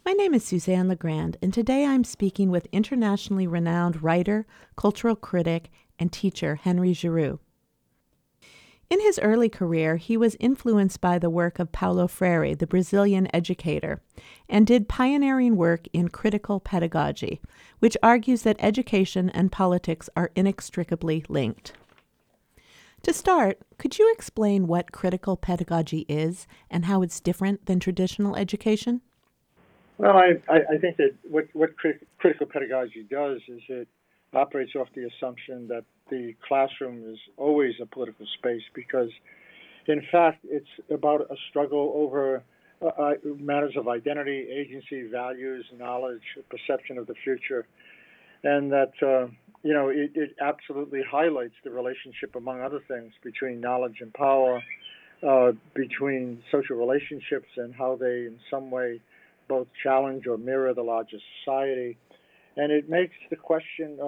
My name is Suzanne Legrand, and today I'm speaking with internationally renowned writer, cultural critic, and teacher Henry Giroux. In his early career, he was influenced by the work of Paulo Freire, the Brazilian educator, and did pioneering work in critical pedagogy, which argues that education and politics are inextricably linked. To start, could you explain what critical pedagogy is and how it's different than traditional education? Well, I think that what critical pedagogy does is it operates off the assumption that the classroom is always a political space because, in fact, it's about a struggle over matters of identity, agency, values, knowledge, perception of the future, and that it absolutely highlights the relationship, among other things, between knowledge and power, between social relationships and how they, in some way, both challenge or mirror the larger society. And it makes the question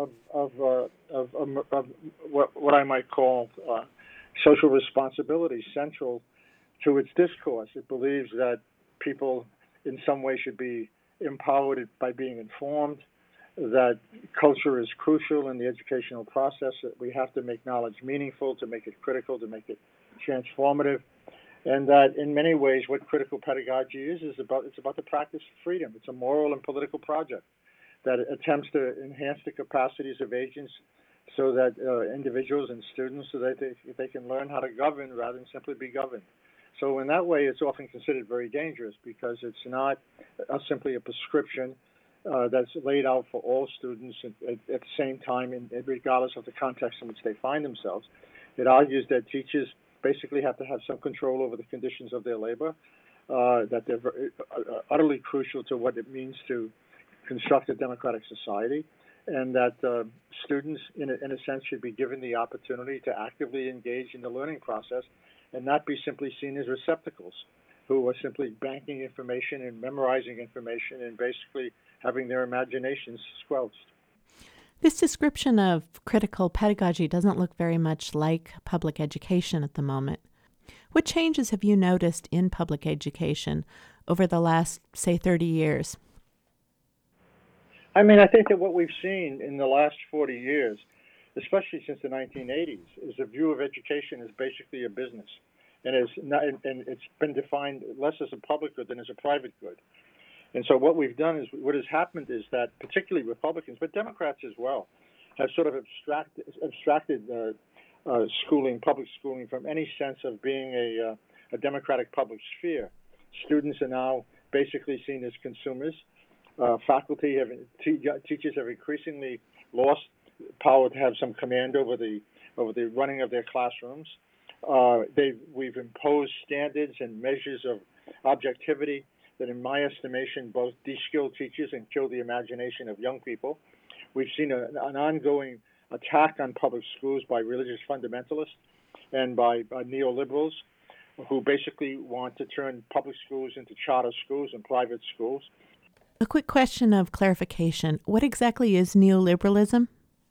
of what I might call social responsibility central to its discourse. It believes that people in some way should be empowered by being informed, that culture is crucial in the educational process, that we have to make knowledge meaningful, to make it critical, to make it transformative, and that in many ways what critical pedagogy is about the practice of freedom. It's a moral and political project that attempts to enhance the capacities of agents so that individuals and students so that they can learn how to govern rather than simply be governed. So in that way, it's often considered very dangerous because it's not simply a prescription that's laid out for all students at the same time, and regardless of the context in which they find themselves. It argues that teachers basically have to have some control over the conditions of their labor, that they're utterly crucial to what it means to construct a democratic society, and that students, in a sense, should be given the opportunity to actively engage in the learning process and not be simply seen as receptacles who are simply banking information and memorizing information and basically having their imaginations squelched. This description of critical pedagogy doesn't look very much like public education at the moment. What changes have you noticed in public education over the last, say, 30 years? I think that what we've seen in the last 40 years, especially since the 1980s, is a view of education as basically a business, and it's been defined less as a public good than as a private good. And so what has happened is that particularly Republicans, but Democrats as well, have sort of abstracted public schooling from any sense of being a democratic public sphere. Students are now basically seen as consumers. Teachers have increasingly lost power to have some command over the running of their classrooms. We've imposed standards and measures of objectivity that, in my estimation, both de-skill teachers and kill the imagination of young people. We've seen an ongoing attack on public schools by religious fundamentalists and by neoliberals who basically want to turn public schools into charter schools and private schools. A quick question of clarification. What exactly is neoliberalism?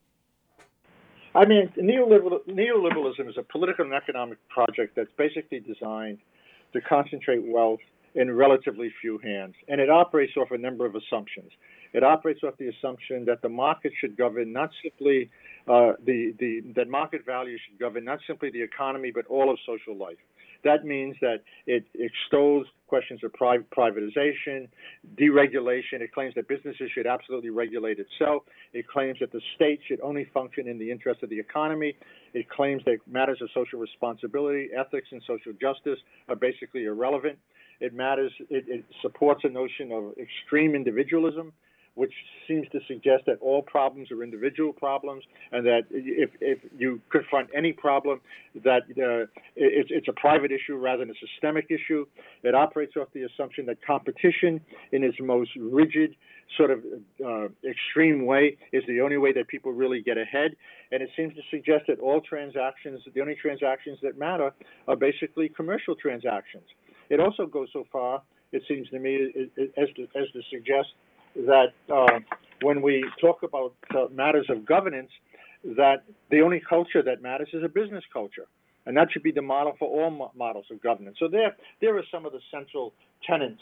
Neoliberalism is a political and economic project that's basically designed to concentrate wealth in relatively few hands. And it operates off a number of assumptions. It operates off the assumption that the market should govern not simply that market value should govern not simply the economy, but all of social life. That means that it extols questions of privatization, deregulation. It claims that businesses should absolutely regulate itself. It claims that the state should only function in the interest of the economy. It claims that matters of social responsibility, ethics, and social justice are basically irrelevant. It supports a notion of extreme individualism, which seems to suggest that all problems are individual problems, and that if you confront any problem, that it's a private issue rather than a systemic issue. It operates off the assumption that competition, in its most rigid, sort of extreme way, is the only way that people really get ahead. And it seems to suggest that the only transactions that matter, are basically commercial transactions. It also goes so far, it seems to me, as to suggest that when we talk about matters of governance, that the only culture that matters is a business culture. And that should be the model for all models of governance. So there are some of the central tenets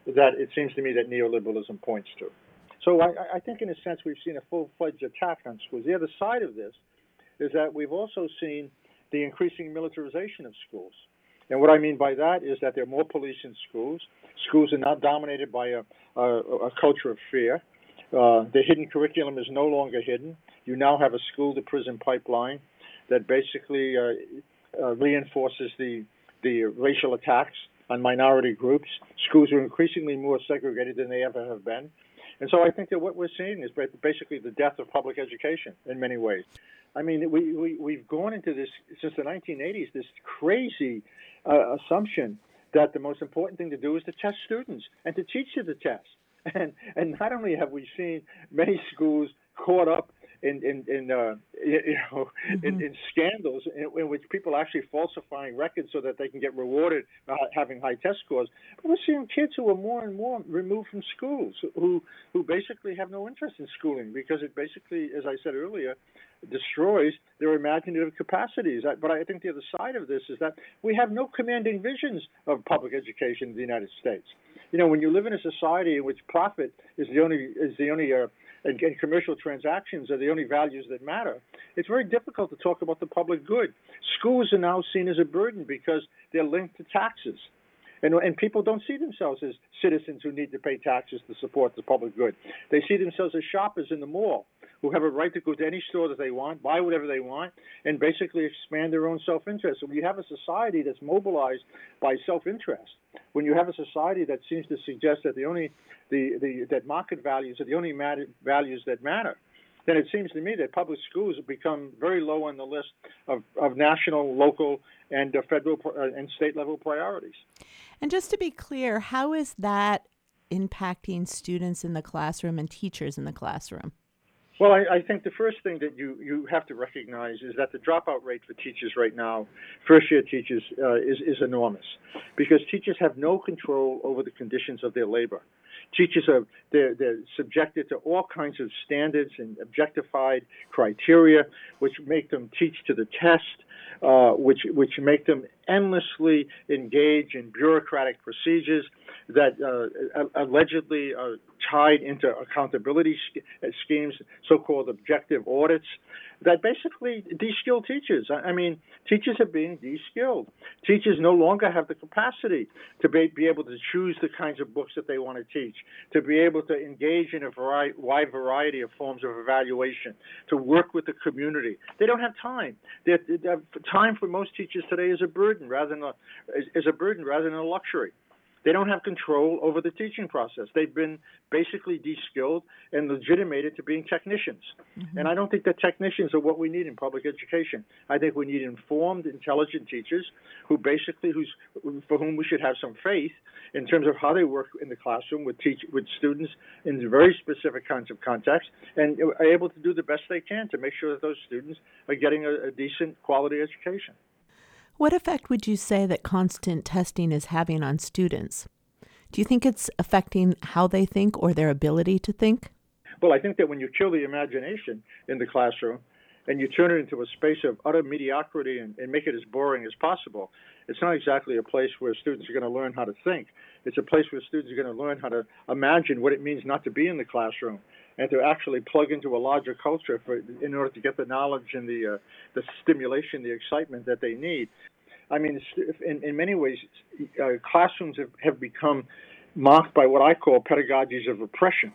that it seems to me that neoliberalism points to. So I think, in a sense, we've seen a full-fledged attack on schools. The other side of this is that we've also seen the increasing militarization of schools. And what I mean by that is that there are more police in schools. Schools are now dominated by a culture of fear. The hidden curriculum is no longer hidden. You now have a school-to-prison pipeline that basically reinforces the racial attacks on minority groups. Schools are increasingly more segregated than they ever have been. And so I think that what we're seeing is basically the death of public education in many ways. I mean, we've gone into this, since the 1980s, this crazy assumption that the most important thing to do is to test students and to teach to the test. And not only have we seen many schools caught up in scandals in which people are actually falsifying records so that they can get rewarded having high test scores, but we're seeing kids who are more and more removed from schools, who basically have no interest in schooling because it basically, as I said earlier, destroys their imaginative capacities. But I think the other side of this is that we have no commanding visions of public education in the United States. You know, when you live in a society in which profit is the only and commercial transactions are the only values that matter, it's very difficult to talk about the public good. Schools are now seen as a burden because they're linked to taxes. And people don't see themselves as citizens who need to pay taxes to support the public good. They see themselves as shoppers in the mall who have a right to go to any store that they want, buy whatever they want, and basically expand their own self-interest. So when you have a society that's mobilized by self-interest, when you have a society that seems to suggest that that market values are the only values that matter, then it seems to me that public schools have become very low on the list of national, local, and federal and state level priorities. And just to be clear, how is that impacting students in the classroom and teachers in the classroom? Well, I think the first thing that you have to recognize is that the dropout rate for teachers right now, first-year teachers, is enormous because teachers have no control over the conditions of their labor. Teachers they're subjected to all kinds of standards and objectified criteria, which make them teach to the test, which make them endlessly engage in bureaucratic procedures that allegedly are tied into accountability schemes, so-called objective audits, that basically de-skill teachers. I mean, teachers are being de-skilled. Teachers no longer have the capacity to be able to choose the kinds of books that they want to teach, to be able to engage in a wide variety of forms of evaluation, to work with the community. They don't have time. Time for most teachers today is a burden rather than a luxury. They don't have control over the teaching process. They've been basically de-skilled and legitimated to being technicians. Mm-hmm. And I don't think that technicians are what we need in public education. I think we need informed, intelligent teachers for whom we should have some faith in terms of how they work in the classroom with students in very specific kinds of contexts and are able to do the best they can to make sure that those students are getting a decent quality education. What effect would you say that constant testing is having on students? Do you think it's affecting how they think or their ability to think? Well, I think that when you kill the imagination in the classroom and you turn it into a space of utter mediocrity and make it as boring as possible, it's not exactly a place where students are going to learn how to think. It's a place where students are going to learn how to imagine what it means not to be in the classroom and to actually plug into a larger culture in order to get the knowledge and the stimulation, the excitement that they need. I mean, in many ways, classrooms have become marked by what I call pedagogies of repression,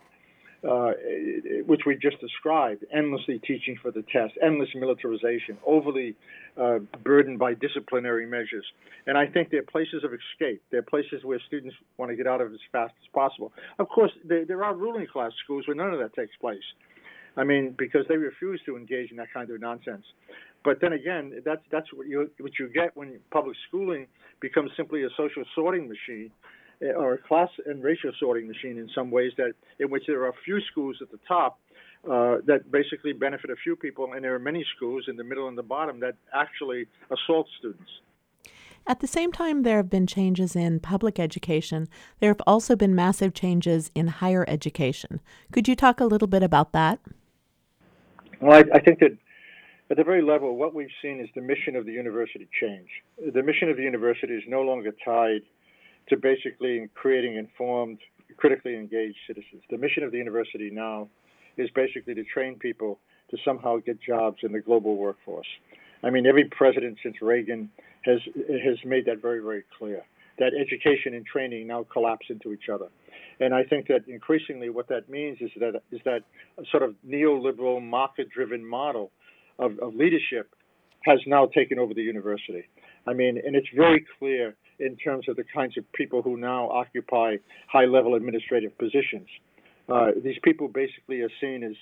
which we just described, endlessly teaching for the test, endless militarization, overly burdened by disciplinary measures. And I think they're places of escape. They're places where students want to get out of as fast as possible. Of course, there are ruling class schools where none of that takes place. I mean, because they refuse to engage in that kind of nonsense. But then again, that's what you get when public schooling becomes simply a social sorting machine, or a class and racial sorting machine in some ways, in which there are a few schools at the top that basically benefit a few people, and there are many schools in the middle and the bottom that actually assault students. At the same time there have been changes in public education, there have also been massive changes in higher education. Could you talk a little bit about that? Well, I think that at the very level, what we've seen is the mission of the university change. The mission of the university is no longer tied to basically creating informed, critically engaged citizens. The mission of the university now is basically to train people to somehow get jobs in the global workforce. I mean, every president since Reagan has made that very, very clear, that education and training now collapse into each other. And I think that increasingly what that means is that a sort of neoliberal, market-driven model of leadership has now taken over the university. I mean, and it's very clear in terms of the kinds of people who now occupy high-level administrative positions. These people basically are seen as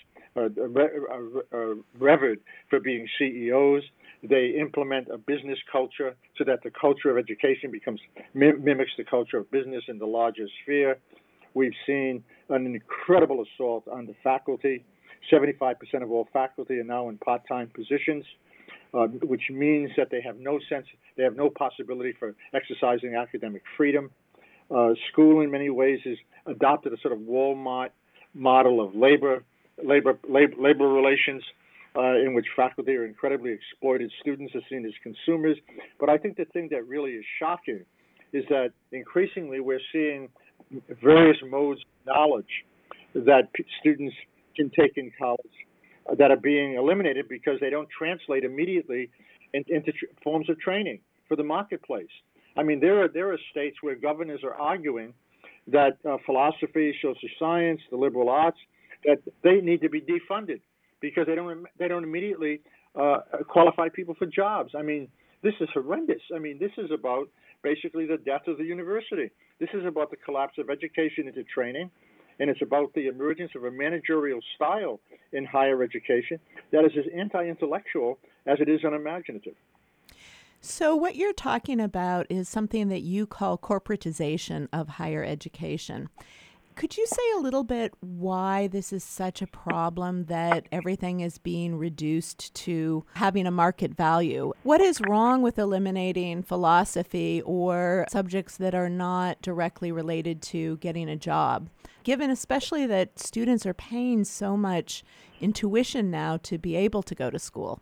revered for being CEOs. They implement a business culture so that the culture of education mimics the culture of business in the larger sphere. We've seen an incredible assault on the faculty. 75% of all faculty are now in part-time positions, which means that they have no possibility for exercising academic freedom. School, in many ways, has adopted a sort of Walmart model of labor relations, in which faculty are incredibly exploited. Students are seen as consumers. But I think the thing that really is shocking is that increasingly we're seeing various modes of knowledge that students can take in college that are being eliminated because they don't translate immediately into forms of training for the marketplace. I mean, there are states where governors are arguing that philosophy, social science, the liberal arts, that they need to be defunded because they don't immediately qualify people for jobs. I mean, this is horrendous. I mean, this is about basically the death of the university. This is about the collapse of education into training, and it's about the emergence of a managerial style in higher education that is as anti-intellectual as it is unimaginative. So what you're talking about is something that you call corporatization of higher education. Could you say a little bit why this is such a problem that everything is being reduced to having a market value? What is wrong with eliminating philosophy or subjects that are not directly related to getting a job, given especially that students are paying so much in tuition now to be able to go to school?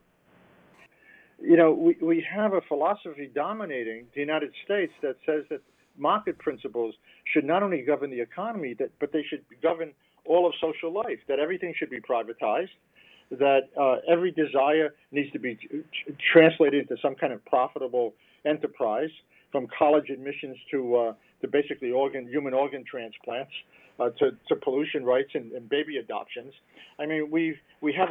You know, we have a philosophy dominating the United States that says that market principles should not only govern the economy, but they should govern all of social life, that everything should be privatized, that every desire needs to be translated into some kind of profitable enterprise, from college admissions to basically human organ transplants, to pollution rights and baby adoptions. I mean, we have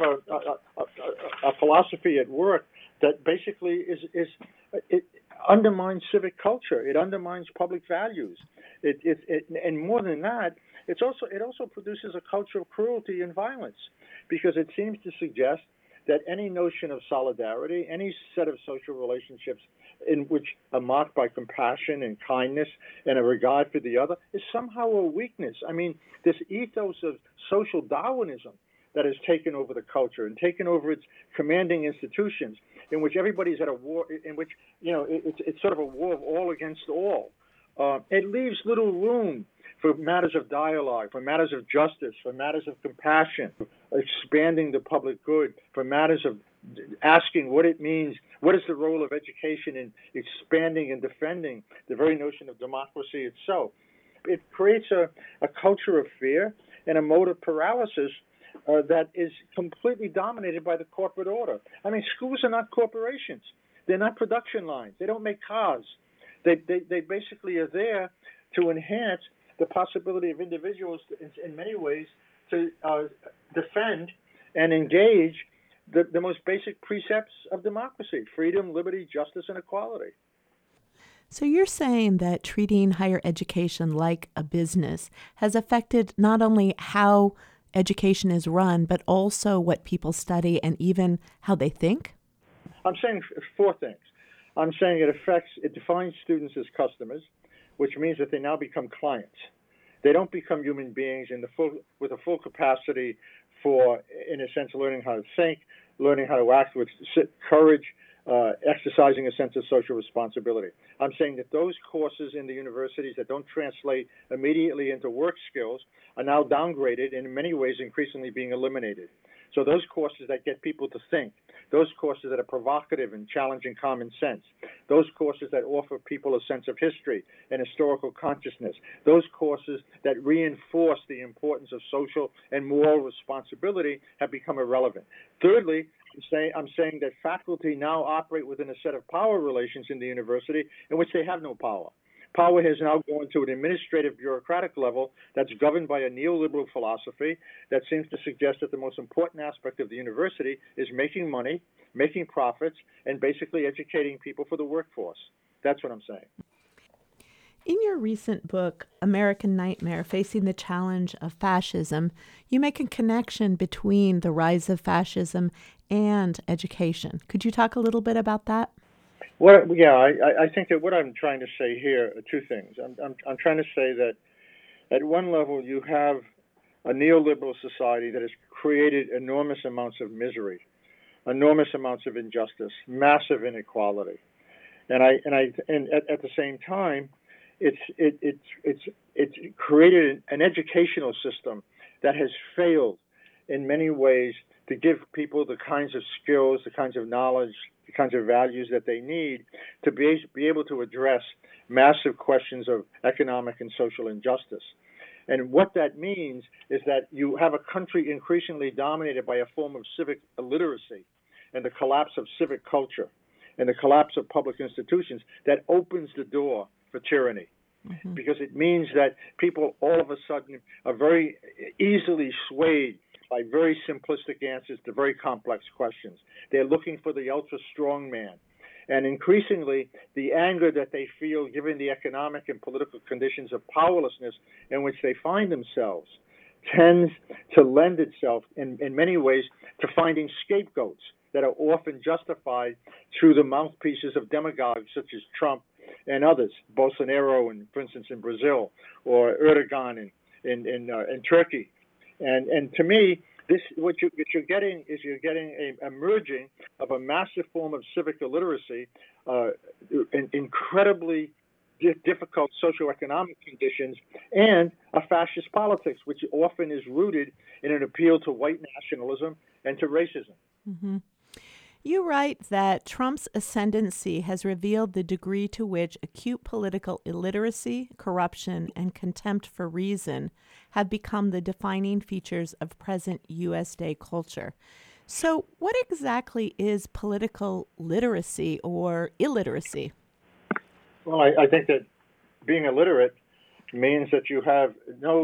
a philosophy at work that basically it undermines civic culture. It undermines public values. And more than that, it also produces a culture of cruelty and violence, because it seems to suggest that any notion of solidarity, any set of social relationships in which are marked by compassion and kindness and a regard for the other, is somehow a weakness. I mean, this ethos of social Darwinism that has taken over the culture and taken over its commanding institutions, in which everybody's at a war, in which, you know, it's sort of a war of all against all. It leaves little room for matters of dialogue, for matters of justice, for matters of compassion, expanding the public good, for matters of asking what it means, what is the role of education in expanding and defending the very notion of democracy itself. It creates a culture of fear and a mode of paralysis that is completely dominated by the corporate order. I mean, schools are not corporations. They're not production lines. They don't make cars. They basically are there to enhance the possibility of individuals in many ways to defend and engage the most basic precepts of democracy: freedom, liberty, justice, and equality. So you're saying that treating higher education like a business has affected not only how education is run, but also what people study and even how they think? I'm saying four things. I'm saying it defines students as customers, which means that they now become clients. They don't become human beings with a full capacity for, in a sense, learning how to think, learning how to act with courage, exercising a sense of social responsibility. I'm saying that those courses in the universities that don't translate immediately into work skills are now downgraded and in many ways increasingly being eliminated. So those courses that get people to think, those courses that are provocative and challenging common sense, those courses that offer people a sense of history and historical consciousness, those courses that reinforce the importance of social and moral responsibility have become irrelevant. Thirdly, I'm saying that faculty now operate within a set of power relations in the university in which they have no power. Power has now gone to an administrative bureaucratic level that's governed by a neoliberal philosophy that seems to suggest that the most important aspect of the university is making money, making profits, and basically educating people for the workforce. That's what I'm saying. In your recent book, American Nightmare, Facing the Challenge of Fascism, you make a connection between the rise of fascism and education. Could you talk a little bit about that? Well, yeah, I think that what I'm trying to say here are two things. I'm trying to say that at one level you have a neoliberal society that has created enormous amounts of misery, enormous amounts of injustice, massive inequality, and at the same time, it's created an educational system that has failed in many ways to give people the kinds of skills, the kinds of knowledge, the kinds of values that they need to be able to address massive questions of economic and social injustice. And what that means is that you have a country increasingly dominated by a form of civic illiteracy and the collapse of civic culture and the collapse of public institutions that opens the door for tyranny. Mm-hmm. Because it means that people all of a sudden are very easily swayed by very simplistic answers to very complex questions. They're looking for the ultra strong man. And increasingly, the anger that they feel given the economic and political conditions of powerlessness in which they find themselves tends to lend itself in many ways to finding scapegoats that are often justified through the mouthpieces of demagogues such as Trump and others, Bolsonaro, for instance, in Brazil, or Erdogan in Turkey. And to me, what you're getting is a merging of a massive form of civic illiteracy, incredibly difficult socioeconomic conditions, and a fascist politics, which often is rooted in an appeal to white nationalism and to racism. Mm-hmm. You write that Trump's ascendancy has revealed the degree to which acute political illiteracy, corruption, and contempt for reason have become the defining features of present U.S. day culture. So what exactly is political literacy or illiteracy? Well, I think that being illiterate means that you have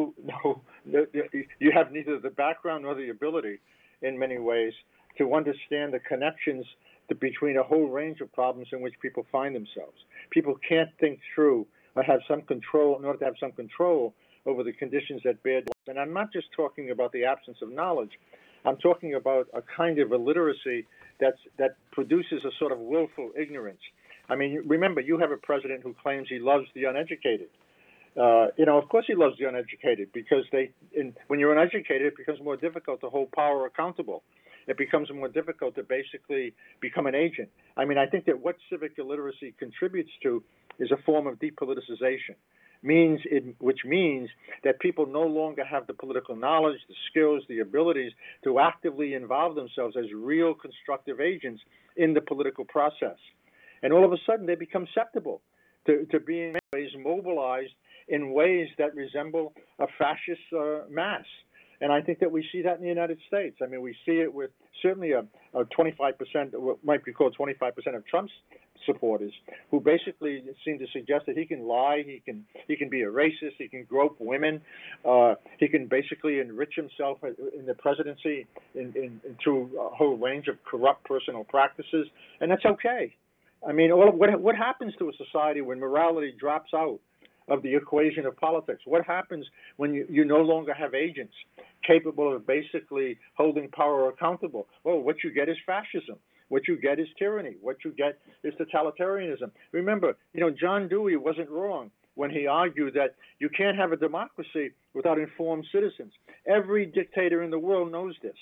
you have neither the background nor the ability in many ways to understand the connections between a whole range of problems in which people find themselves. People can't think through or have some control in order to have some control over the conditions that bear. And I'm not just talking about the absence of knowledge. I'm talking about a kind of illiteracy that produces a sort of willful ignorance. I mean, remember, you have a president who claims he loves the uneducated. Of course he loves the uneducated because when you're uneducated, it becomes more difficult to hold power accountable. It becomes more difficult to basically become an agent. I mean, I think that what civic illiteracy contributes to is a form of depoliticization, which means that people no longer have the political knowledge, the skills, the abilities to actively involve themselves as real constructive agents in the political process. And all of a sudden, they become susceptible to being mobilized in ways that resemble a fascist mass. And I think that we see that in the United States. I mean, we see it with certainly a 25%, what might be called 25% of Trump's supporters, who basically seem to suggest that he can lie, he can be a racist, he can grope women, he can basically enrich himself in the presidency through a whole range of corrupt personal practices, and that's okay. I mean, what happens to a society when morality drops out of the equation of politics? What happens when you no longer have agents capable of basically holding power accountable? Well, what you get is fascism. What you get is tyranny. What you get is totalitarianism. Remember, John Dewey wasn't wrong when he argued that you can't have a democracy without informed citizens. Every dictator in the world knows this,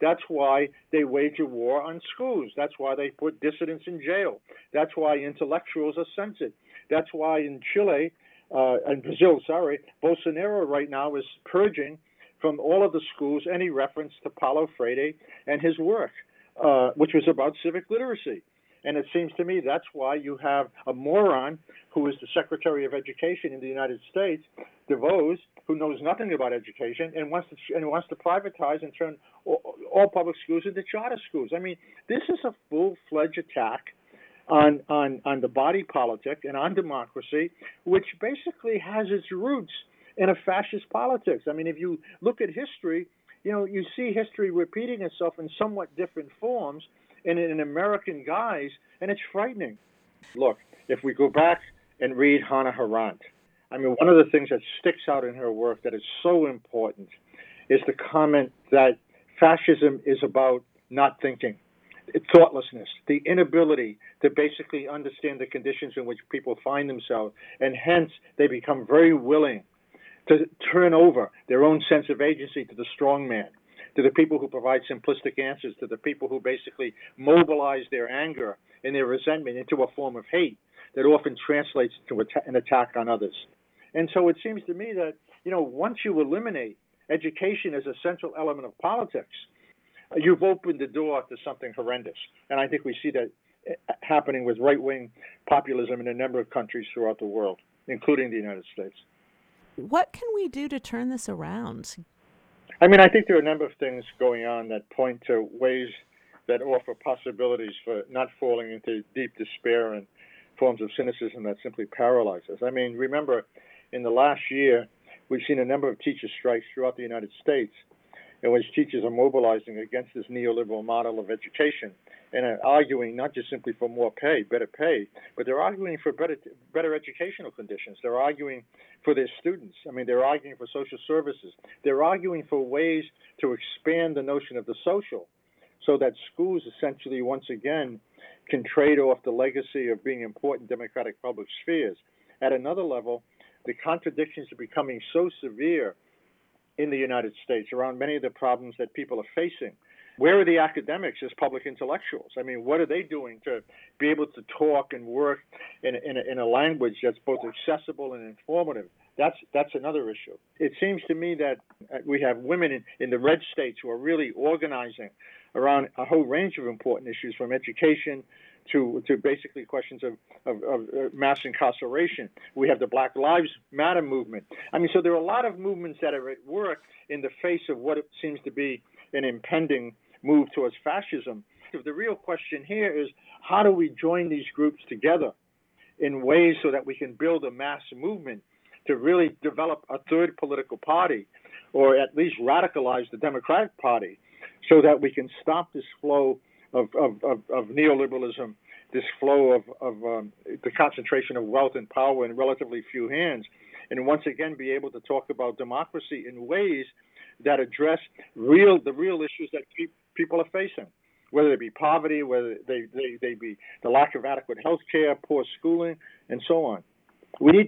That's why they wage a war on schools. That's why they put dissidents in jail. That's why intellectuals are censored. That's why in Chile, in Brazil, Bolsonaro right now is purging from all of the schools any reference to Paulo Freire and his work, which was about civic literacy. And it seems to me that's why you have a moron who is the Secretary of Education in the United States, DeVos, who knows nothing about education and wants to privatize and turn all public schools into charter schools. I mean, this is a full-fledged attack on the body politic and on democracy, which basically has its roots in a fascist politics. I mean, if you look at history, you see history repeating itself in somewhat different forms and in American guise, and it's frightening. Look, if we go back and read Hannah Arendt, I mean, one of the things that sticks out in her work that is so important is the comment that fascism is about not thinking, thoughtlessness, the inability to basically understand the conditions in which people find themselves, and hence they become very willing to turn over their own sense of agency to the strong man, to the people who provide simplistic answers, to the people who basically mobilize their anger and their resentment into a form of hate that often translates to an attack on others. And so it seems to me that, once you eliminate education as a central element of politics, you've opened the door to something horrendous. And I think we see that happening with right-wing populism in a number of countries throughout the world, including the United States. What can we do to turn this around? I mean, I think there are a number of things going on that point to ways that offer possibilities for not falling into deep despair and forms of cynicism that simply paralyze us. I mean, remember, in the last year, we've seen a number of teacher strikes throughout the United States in which teachers are mobilizing against this neoliberal model of education and are arguing not just simply for more pay, better pay, but they're arguing for better educational conditions. They're arguing for their students. I mean, they're arguing for social services. They're arguing for ways to expand the notion of the social so that schools essentially, once again, can trade off the legacy of being important democratic public spheres. At another level, the contradictions are becoming so severe in the United States around many of the problems that people are facing. Where are the academics as public intellectuals? I mean, what are they doing to be able to talk and work in a language that's both accessible and informative? That's another issue. It seems to me that we have women in the red states who are really organizing around a whole range of important issues, from education to basically questions of mass incarceration. We have the Black Lives Matter movement. I mean, so there are a lot of movements that are at work in the face of what it seems to be an impending move towards fascism. The real question here is, how do we join these groups together in ways so that we can build a mass movement to really develop a third political party, or at least radicalize the Democratic Party, so that we can stop this flow of neoliberalism, this flow of the concentration of wealth and power in relatively few hands, and once again be able to talk about democracy in ways that address the real issues that people are facing, whether it be poverty, whether they be the lack of adequate health care, poor schooling, and so on. We need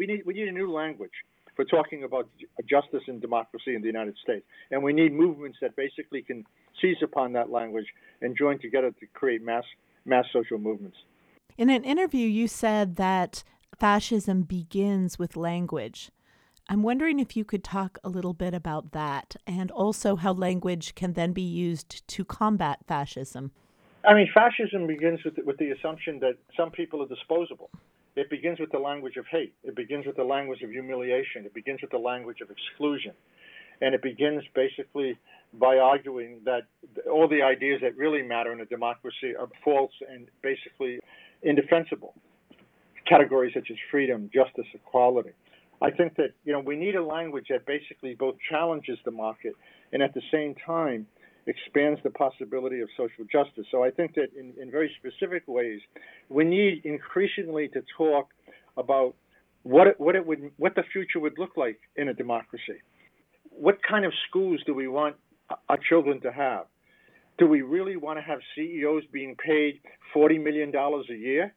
a new language for talking about justice and democracy in the United States, and we need movements that basically can seize upon that language and join together to create mass social movements. In an interview, you said that fascism begins with language. I'm wondering if you could talk a little bit about that, and also how language can then be used to combat fascism. I mean, fascism begins with the assumption that some people are disposable. It begins with the language of hate. It begins with the language of humiliation. It begins with the language of exclusion. And it begins basically by arguing that all the ideas that really matter in a democracy are false and basically indefensible. Categories such as freedom, justice, equality. I think that we need a language that basically both challenges the market and at the same time expands the possibility of social justice. So I think that in very specific ways, we need increasingly to talk about what the future would look like in a democracy. What kind of schools do we want our children to have? Do we really want to have CEOs being paid $40 million a year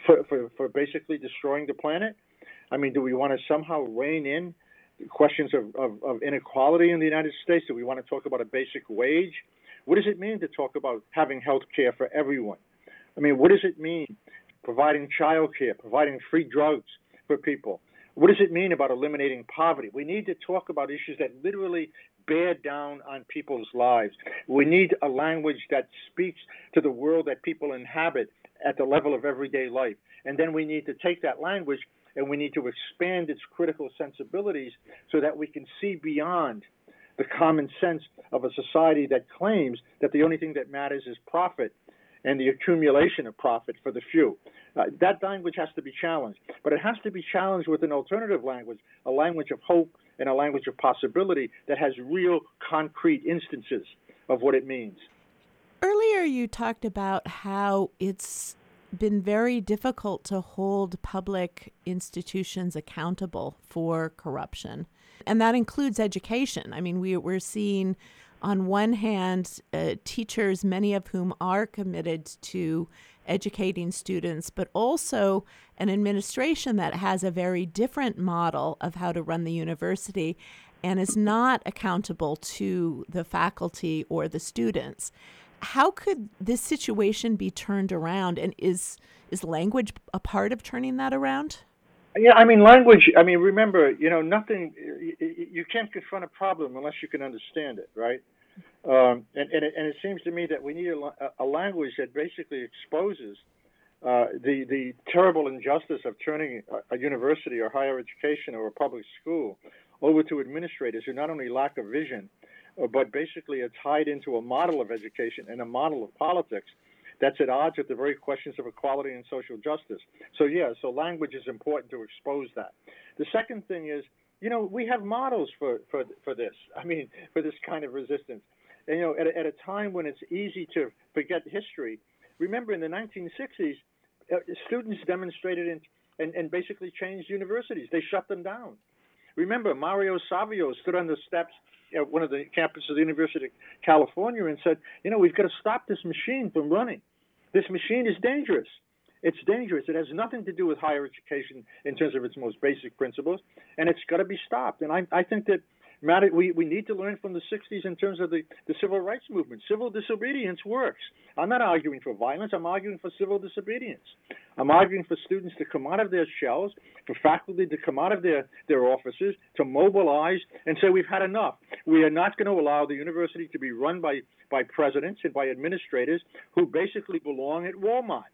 for basically destroying the planet? I mean, do we want to somehow rein in questions of inequality in the United States? Do we want to talk about a basic wage? What does it mean to talk about having health care for everyone? I mean, what does it mean providing child care, providing free drugs for people? What does it mean about eliminating poverty? We need to talk about issues that literally bear down on people's lives. We need a language that speaks to the world that people inhabit at the level of everyday life. And then we need to take that language and we need to expand its critical sensibilities so that we can see beyond the common sense of a society that claims that the only thing that matters is profit and the accumulation of profit for the few. That language has to be challenged, but it has to be challenged with an alternative language, a language of hope and a language of possibility that has real concrete instances of what it means. Earlier, you talked about how it's been very difficult to hold public institutions accountable for corruption. And that includes education. I mean, we're seeing, on one hand, teachers, many of whom are committed to educating students, but also an administration that has a very different model of how to run the university and is not accountable to the faculty or the students. How could this situation be turned around, and is language a part of turning that around? Yeah, I mean, language, I mean, remember, nothing, you can't confront a problem unless you can understand it, right? And it seems to me that we need a language that basically exposes the terrible injustice of turning a university or higher education or a public school over to administrators who not only lack a vision, but basically are tied into a model of education and a model of politics that's at odds with the very questions of equality and social justice. So language is important to expose that. The second thing is, we have models for this. I mean, for this kind of resistance. And, at a time when it's easy to forget history, remember in the 1960s, students demonstrated and basically changed universities. They shut them down. Remember, Mario Savio stood on the steps at one of the campuses of the University of California and said, we've got to stop this machine from running. This machine is dangerous. It's dangerous. It has nothing to do with higher education in terms of its most basic principles, and it's got to be stopped. And I think that we need to learn from the 60s in terms of the civil rights movement. Civil disobedience works. I'm not arguing for violence. I'm arguing for civil disobedience. I'm arguing for students to come out of their shells, for faculty to come out of their offices, to mobilize and say we've had enough. We are not going to allow the university to be run by presidents and by administrators who basically belong at Walmart.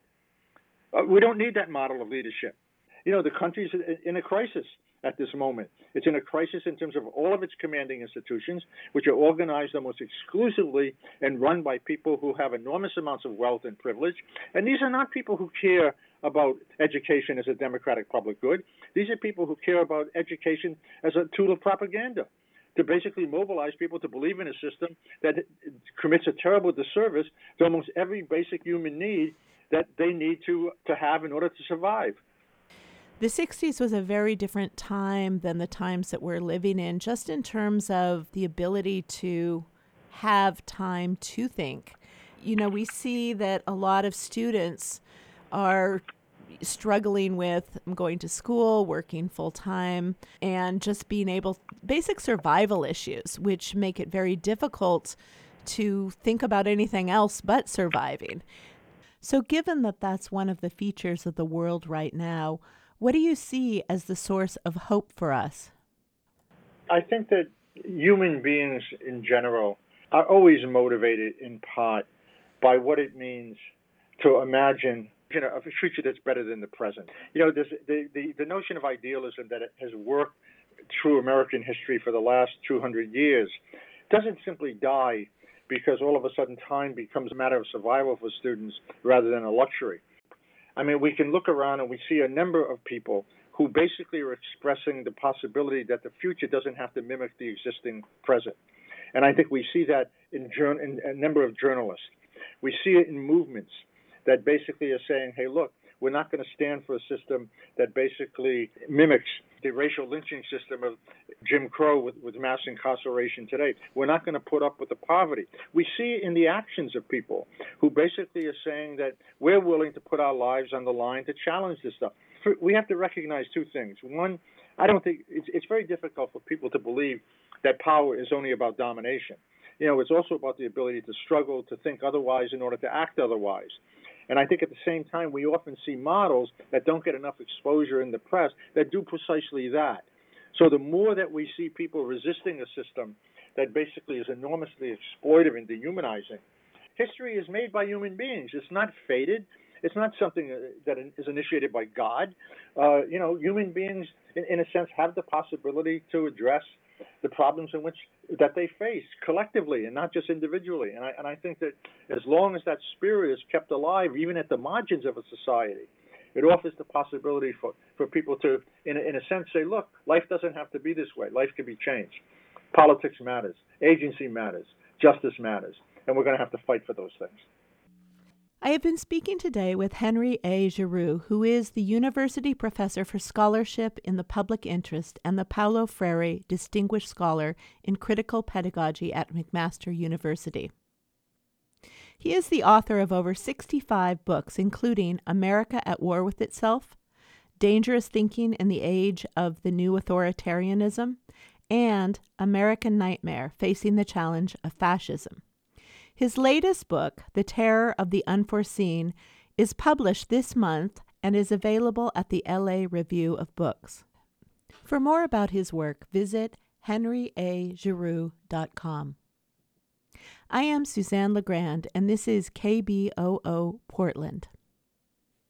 We don't need that model of leadership. The country's in a crisis at this moment. It's in a crisis in terms of all of its commanding institutions, which are organized almost exclusively and run by people who have enormous amounts of wealth and privilege. And these are not people who care about education as a democratic public good. These are people who care about education as a tool of propaganda, to basically mobilize people to believe in a system that commits a terrible disservice to almost every basic human need that they need to have in order to survive. The 60s was a very different time than the times that we're living in, just in terms of the ability to have time to think. We see that a lot of students are struggling with going to school, working full time, and just being basic survival issues, which make it very difficult to think about anything else but surviving. So given that that's one of the features of the world right now, what do you see as the source of hope for us? I think that human beings in general are always motivated in part by what it means to imagine a future that's better than the present. There's the notion of idealism that has worked through American history for the last 200 years doesn't simply die because all of a sudden time becomes a matter of survival for students rather than a luxury. I mean, we can look around and we see a number of people who basically are expressing the possibility that the future doesn't have to mimic the existing present. And I think we see that in a number of journalists. We see it in movements that basically are saying, hey, look, we're not going to stand for a system that basically mimics the racial lynching system of Jim Crow with mass incarceration today. We're not going to put up with the poverty. We see it in the actions of people who basically are saying that we're willing to put our lives on the line to challenge this stuff. We have to recognize two things. One, I don't think it's very difficult for people to believe that power is only about domination. It's also about the ability to struggle, to think otherwise in order to act otherwise. And I think at the same time, we often see models that don't get enough exposure in the press that do precisely that. So the more that we see people resisting a system that basically is enormously exploitive and dehumanizing, history is made by human beings. It's not fated. It's not something that is initiated by God. Human beings, in a sense, have the possibility to address the problems that they face collectively and not just individually. And I think that as long as that spirit is kept alive, even at the margins of a society, it offers the possibility for people to, in a sense, say, look, life doesn't have to be this way. Life can be changed. Politics matters. Agency matters. Justice matters. And we're going to have to fight for those things. I have been speaking today with Henry A. Giroux, who is the University Professor for Scholarship in the Public Interest and the Paulo Freire Distinguished Scholar in Critical Pedagogy at McMaster University. He is the author of over 65 books, including America at War with Itself, Dangerous Thinking in the Age of the New Authoritarianism, and American Nightmare, Facing the Challenge of Fascism. His latest book, The Terror of the Unforeseen, is published this month and is available at the LA Review of Books. For more about his work, visit henryagiroux.com. I am Suzanne LeGrand, and this is KBOO Portland.